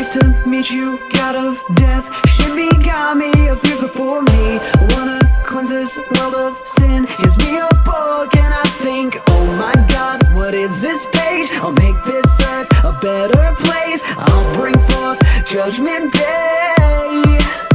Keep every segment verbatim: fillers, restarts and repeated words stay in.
Nice to meet you, God of death. Shimmy got me up here before me. Wanna cleanse this world of sin. Gives me a book and I think, oh my God, what is this page? I'll make this earth a better place. I'll bring forth judgment day.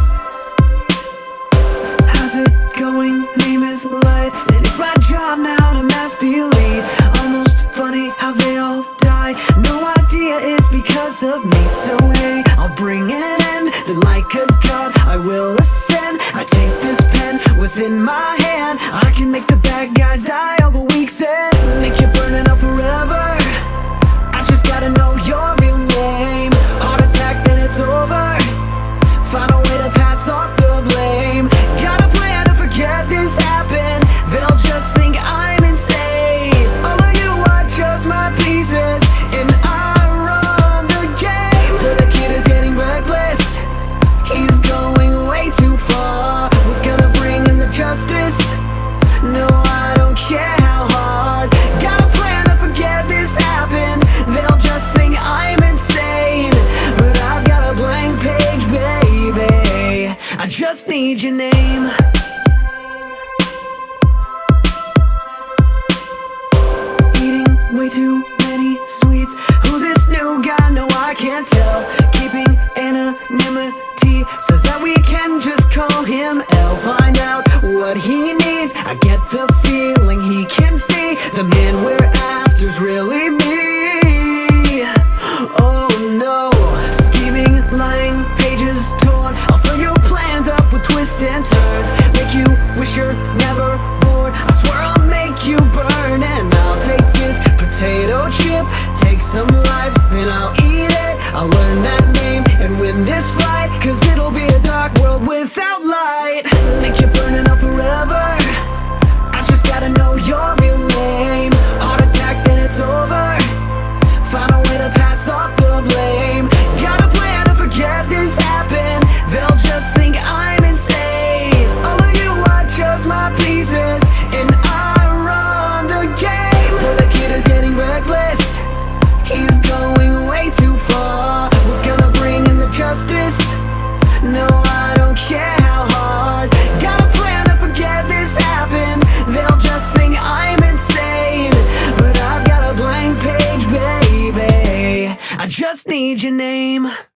How's it going? Name is Light, and it's my job now to mass delete. Almost funny how they all die. No idea it's because of me. So hey, I'll bring an end. Then like a god, I will ascend. I take this pen within my hand. I can make the bad guys die over weeks and make you burning up forever. I just gotta know your real name. Heart attack, then it's over. Find a way to pass off the blame. Got a plan to forget this happened. They'll just think I'm insane. All of you are just my pieces, and I run the game. But the kid is getting reckless. He's going way too far. We're gonna bring him the justice. No, I don't care how hard. Got a plan to forget this happened. They'll just think I'm insane. But I've got a blank page, baby. I just need your name. Eating way too many sweets. Who's this new guy? No, I can't tell. Keeping anonymity says that we can just call him L. Find out what he needs. I get the feeling he can see the man we're after's really me. Oh no, scheming, lying, pages torn. I'll fill your plans up with twists and turns. Make you wish you're never bored. I swear I'll make you burn. And I'll take this potato chip, take some lives, then I'll eat it. I'll learn that name and win this fight, cause it'll be a dark world without light. Make you burning up forever. I just gotta know your real name. Heart attack, then it's over. Find a way to pass off the blame. Got a plan to forget this happened. They'll just think I'm insane. All of you are just my pieces, and I run the game. But the kid is getting reckless. He's going way too far. We're gonna bring him the justice. No, I don't care how hard. Got a plan to forget this happened. They'll just think I'm insane. But I've got a blank page, baby. I just need your name.